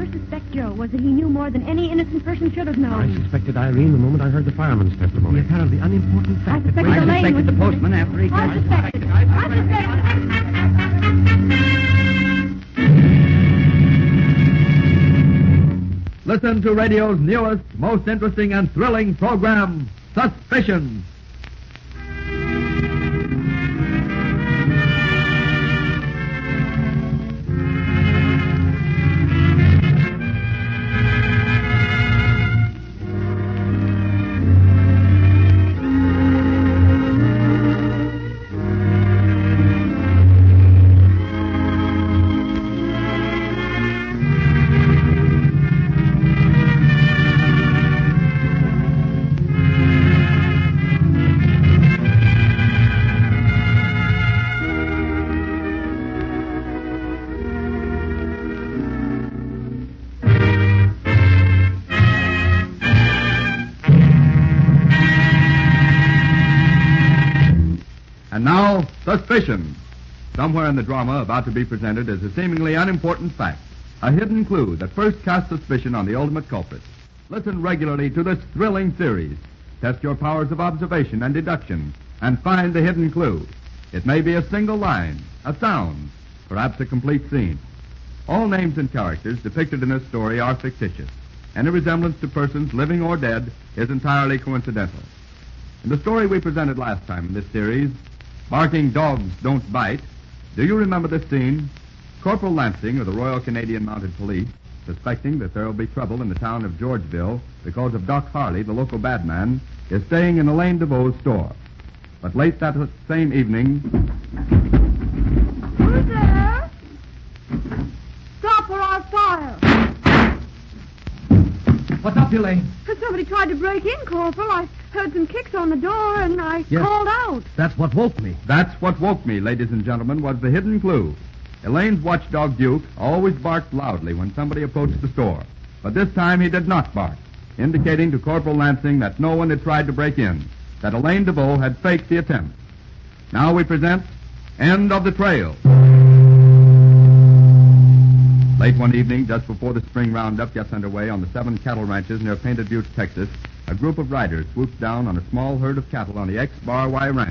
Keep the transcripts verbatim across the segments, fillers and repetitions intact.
you suspect Joe? Was it he knew more than any innocent person should have known? I suspected Irene the moment I heard the fireman's testimony. The apparently unimportant fact I that... suspected I Elaine suspected was... the postman after he... I suspected. I suspected. Listen to radio's newest, most interesting and thrilling program, Suspicion. And now, Suspicion. Somewhere in the drama about to be presented is a seemingly unimportant fact, a hidden clue that first casts suspicion on the ultimate culprit. Listen regularly to this thrilling series. Test your powers of observation and deduction and find the hidden clue. It may be a single line, a sound, perhaps a complete scene. All names and characters depicted in this story are fictitious. Any resemblance to persons living or dead is entirely coincidental. In the story we presented last time in this series, Barking Dogs Don't Bite, do you remember this scene? Corporal Lansing of the Royal Canadian Mounted Police, suspecting that there will be trouble in the town of Georgeville because of Doc Harley, the local bad man, is staying in Elaine DeVoe's store. But late that same evening... Who's there? Stop or I'll fire. What's up, Elaine? Because somebody tried to break in, Corporal. I heard some kicks on the door, and I Yes. called out. That's what woke me. That's what woke me, ladies and gentlemen, was the hidden clue. Elaine's watchdog, Duke, always barked loudly when somebody approached the store. But this time he did not bark, indicating to Corporal Lansing that no one had tried to break in, that Elaine DeVoe had faked the attempt. Now we present End of the Trail. Late one evening, just before the spring roundup gets underway on the seven cattle ranches near Painted Butte, Texas, a group of riders swoops down on a small herd of cattle on the X-Bar Y Ranch.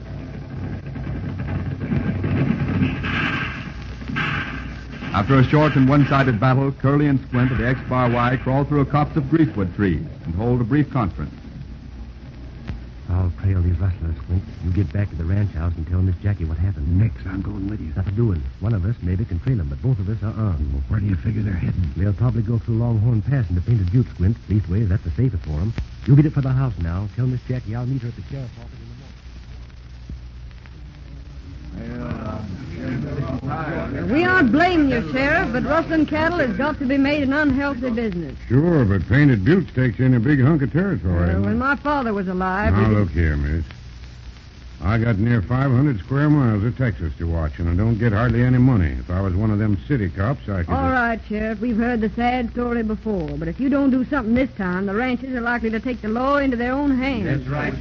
After a short and one-sided battle, Curly and Squint of the X-Bar Y crawl through a copse of greasewood trees and hold a brief conference. I'll trail these rustlers, Squint. You get back to the ranch house and tell Miss Jackie what happened. Next, I'm going with you. Nothing doing. One of us maybe can trail them, but both of us are armed. Well, where do you figure they're heading? They'll probably go through Longhorn Pass into Painted Butte, Squint. Leastways, that's the safest for them. You get it for the house now. Tell Miss Jackie I'll meet her at the sheriff's office in the morning. We aren't blaming you, Sheriff, but rustling cattle has got to be made an unhealthy business. Sure, but Painted Butte takes in a big hunk of territory. Uh, when my father was alive... Now, we- look here, miss. I got near five hundred square miles of Texas to watch, and I don't get hardly any money. If I was one of them city cops, I could... All right, Sheriff, we've heard the sad story before, but if you don't do something this time, the ranchers are likely to take the law into their own hands. right,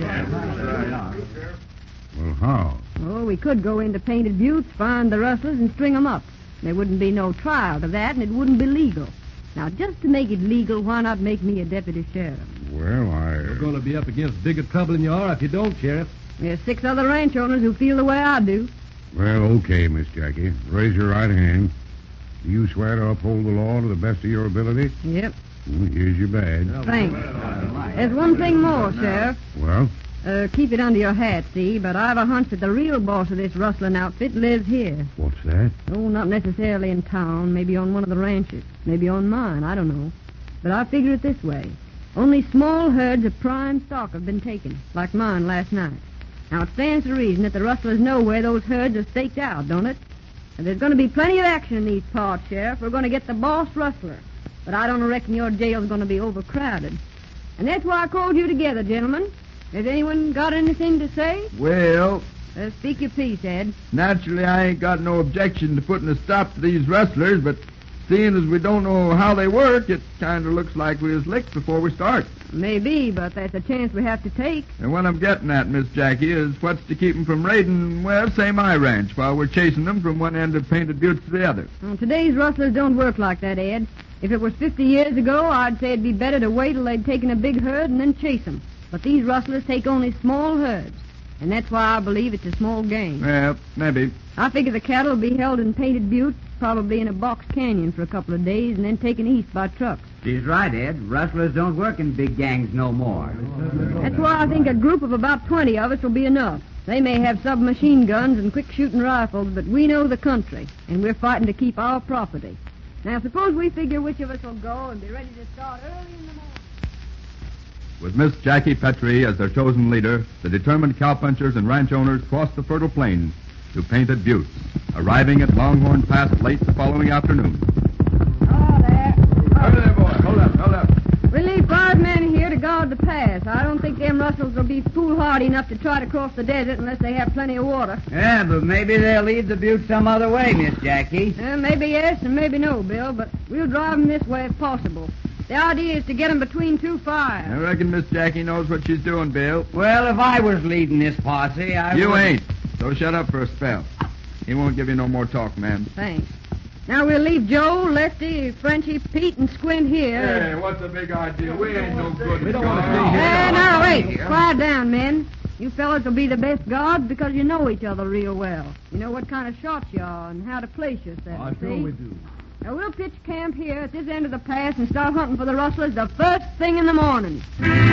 Well, how? Oh, we could go into Painted Buttes, find the rustlers, and string them up. There wouldn't be no trial to that, and it wouldn't be legal. Now, just to make it legal, why not make me a deputy sheriff? Well, I... You're going to be up against bigger trouble than you are if you don't, Sheriff. There's six other ranch owners who feel the way I do. Well, okay, Miss Jackie. Raise your right hand. Do you swear to uphold the law to the best of your ability? Yep, Well, here's your badge. thanks. There's one thing more, Sheriff. Well, Uh, keep it under your hat, see, but I've a hunch that the real boss of this rustling outfit lives here. what's that? Oh, not necessarily in town, maybe on one of the ranches, maybe on mine, I don't know. But I figure it this way. Only small herds of prime stock have been taken, like mine last night. Now, it stands to reason that the rustlers know where those herds are staked out, don't it? And there's going to be plenty of action in these parts, Sheriff. We're going to get the boss rustler. But I don't reckon your jail's going to be overcrowded. And that's why I called you together, gentlemen. Has anyone got anything to say? Well, Uh, speak your piece, Ed. naturally I ain't got no objection to putting a stop to these rustlers, but seeing as we don't know how they work, it kind of looks like we was licked before we start. Maybe, but that's a chance we have to take. And what I'm getting at, Miss Jackie, is what's to keep them from raiding, well, say my ranch, while we're chasing them from one end of Painted Butte to the other. Well, today's rustlers don't work like that, Ed. If it was fifty years ago, I'd say it'd be better to wait till they'd taken a big herd and then chase 'em. But these rustlers take only small herds, and that's why I believe it's a small gang. Yeah, maybe. I figure the cattle will be held in Painted Butte, probably in a box canyon for a couple of days, and then taken east by trucks. She's right, Ed. Rustlers don't work in big gangs no more. That's why I think a group of about twenty of us will be enough. They may have submachine guns and quick-shooting rifles, but we know the country, and we're fighting to keep our property. Now, suppose we figure which of us will go and be ready to start early in the morning. With Miss Jackie Petrie as their chosen leader, the determined cowpunchers and ranch owners crossed the fertile plains to Painted Butte, arriving at Longhorn Pass late the following afternoon. Oh, there. Hold there, boy. Hold up, hold up. We leave five men here to guard the pass. I don't think them Russells will be foolhardy enough to try to cross the desert unless they have plenty of water. Yeah, but maybe they'll lead the butte some other way, Miss Jackie. Uh, maybe yes and maybe no, Bill, but we'll drive them this way if possible. The idea is to get them between two fires. I reckon Miss Jackie knows what she's doing, Bill. Well, if I was leading this posse, I You would... ain't. So shut up for a spell. He won't give you no more talk, man. Thanks. Now we'll leave Joe, Lefty, Frenchy, Pete, and Squint here. Hey, what's the big idea? We ain't no good. We don't want to stay here. Hey, now wait. Quiet down, men. You fellas will be the best guards because you know each other real well. You know what kind of shots you are and how to place yourself. I sure see? we do. Now we'll pitch camp here at this end of the pass and start hunting for the rustlers the first thing in the morning.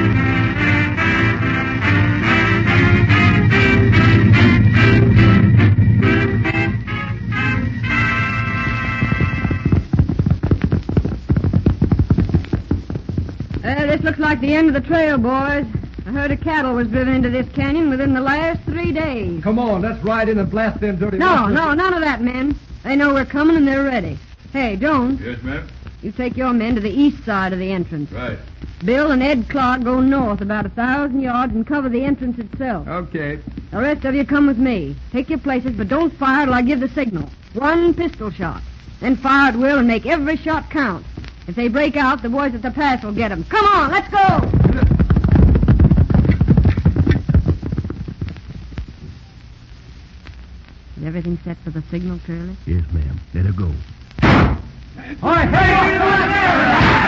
Uh, this looks like the end of the trail, boys. A herd of cattle was driven into this canyon within the last three days. Come on, let's ride in and blast them dirty No, rustlers. no, none of that, men. They know we're coming and they're ready. Hey, Jones, Yes, ma'am? you take your men to the east side of the entrance. Right. Bill and Ed Clark go north about a thousand yards and cover the entrance itself. Okay. The rest of you come with me. Take your places, but don't fire till I give the signal. One pistol shot. Then fire at will and make every shot count. If they break out, the boys at the pass will get them. Come on, let's go! Is everything set for the signal, Curly? Yes, ma'am. Let her go. All right, hey!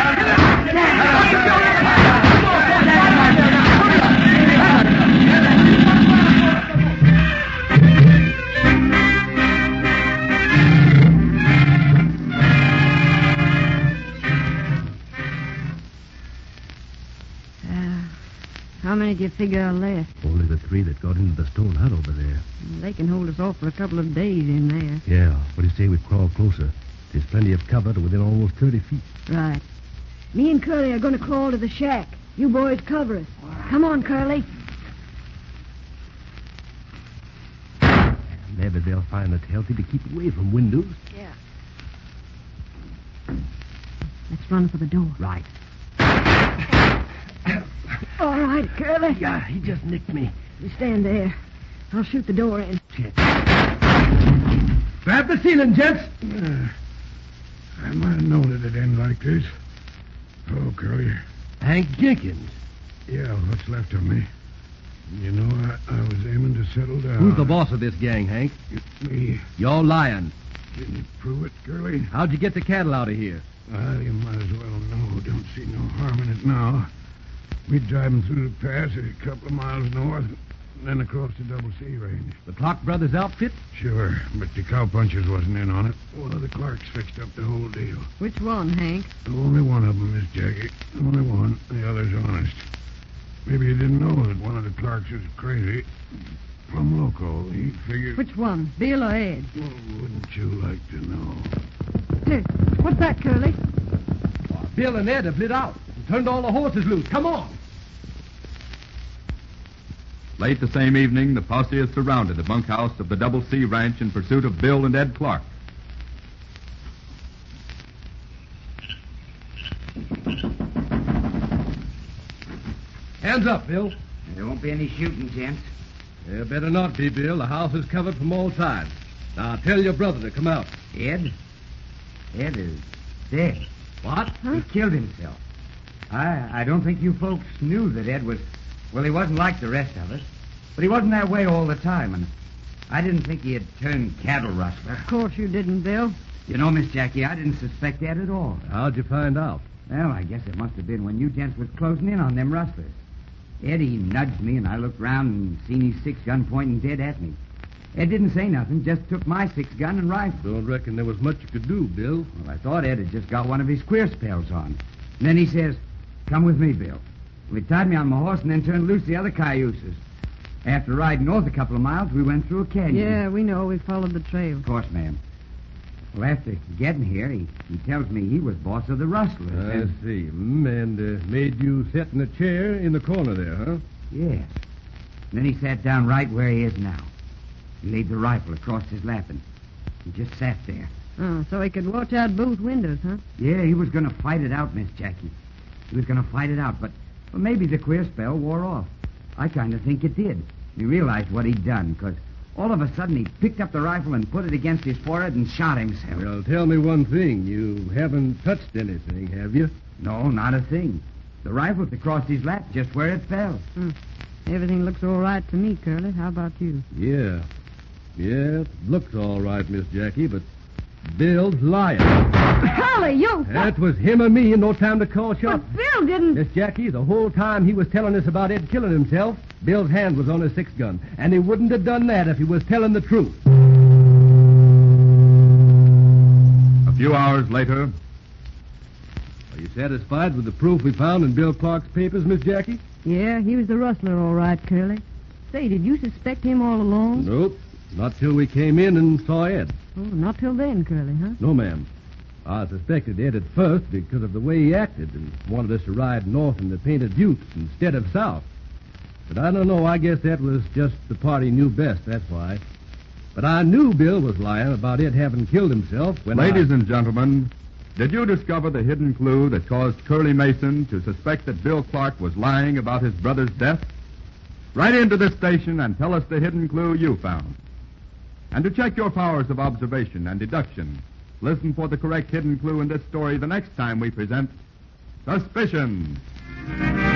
How many do you figure are left? Only the three that got into the stone hut over there. They can hold us off for a couple of days in there. Yeah, what do you say we crawl closer? There's plenty of cover to within almost thirty feet. Right. Me and Curly are going to crawl to the shack. You boys cover us. Come on, Curly. Maybe they'll find it healthy to keep away from windows. Yeah. Let's run for the door. Right. All right, Curly. Yeah, he just nicked me. You stand there. I'll shoot the door in. Shit. Grab the ceiling, gents. Uh, I might have known it'd end like this. Oh, Curly. Hank Jenkins. Yeah, what's left of me. You know, I, I was aiming to settle down. Who's the boss of this gang, Hank? Me. You're lying. Can you prove it, Curly? How'd you get the cattle out of here? Well, you might as well know. Don't see no harm in it now. We'd drive 'em through the pass a couple of miles north, and then across the Double C range. The Clark Brothers outfit? Sure, but the cowpunchers wasn't in on it. One of the Clarks fixed up the whole deal. Which one, Hank? Only one of them, Miss Jackie. Only one. The other's honest. Maybe you didn't know that one of the Clarks was crazy. Plumb loco. He figured... Which one, Bill or Ed? Well, wouldn't you like to know? Hey, what's that, Curly? Bill and Ed have lit out and turned all the horses loose. Come on. Late the same evening, the posse has surrounded the bunkhouse of the Double C Ranch in pursuit of Bill and Ed Clark. Hands up, Bill. There won't be any shooting, gents. There better not be, Bill. The house is covered from all sides. Now, tell your brother to come out. Ed? Ed is dead. What? He killed himself. I I don't think you folks knew that Ed was... Well, he wasn't like the rest of us. But he wasn't that way all the time, and I didn't think he had turned cattle rustler. Of course you didn't, Bill. You know, Miss Jackie, I didn't suspect Ed at all. How'd you find out? Well, I guess it must have been when you gents was closing in on them rustlers. Eddie nudged me, and I looked round and seen his six-gun pointing dead at me. Ed didn't say nothing, just took my six-gun and rifle. Don't reckon there was much you could do, Bill. Well, I thought Ed had just got one of his queer spells on. And then he says, "Come with me, Bill." Well, he tied me on my horse and then turned loose the other cayuses. After riding north a couple of miles, we went through a canyon. Yeah, we know. We followed the trail. Of course, ma'am. Well, after getting here, he, he tells me he was boss of the rustlers. I and- see. Mm, And uh, made you sit in a chair in the corner there, huh? Yes. And then he sat down right where he is now. He laid the rifle across his lap and he just sat there. Oh, so he could watch out both windows, huh? Yeah, he was going to fight it out, Miss Jackie. He was going to fight it out, but well, maybe the queer spell wore off. I kind of think it did. He realized what he'd done, because all of a sudden he picked up the rifle and put it against his forehead and shot himself. Well, tell me one thing. You haven't touched anything, have you? No, not a thing. The rifle's across his lap just where it fell. Hmm. Everything looks all right to me, Curly. How about you? Yeah. Yeah, it looks all right, Miss Jackie, but Bill's lying. Curly, you... That was him or me and no time to call shots. But Bill didn't... Miss Jackie, the whole time he was telling us about Ed killing himself, Bill's hand was on his six-gun, and he wouldn't have done that if he was telling the truth. A few hours later, Are you satisfied with the proof we found in Bill Clark's papers, Miss Jackie? Yeah, he was the rustler, all right, Curly. Say, did you suspect him all along? Nope. Not till we came in and saw Ed. Oh, not till then, Curly, huh? No, ma'am. I suspected Ed at first because of the way he acted and wanted us to ride north in the Painted Buttes instead of south. But I don't know. I guess that was just the part he knew best, that's why. But I knew Bill was lying about Ed having killed himself when ladies I... and gentlemen, did you discover the hidden clue that caused Curly Mason to suspect that Bill Clark was lying about his brother's death? Write into this station and tell us the hidden clue you found. And to check your powers of observation and deduction, listen for the correct hidden clue in this story the next time we present Suspicion.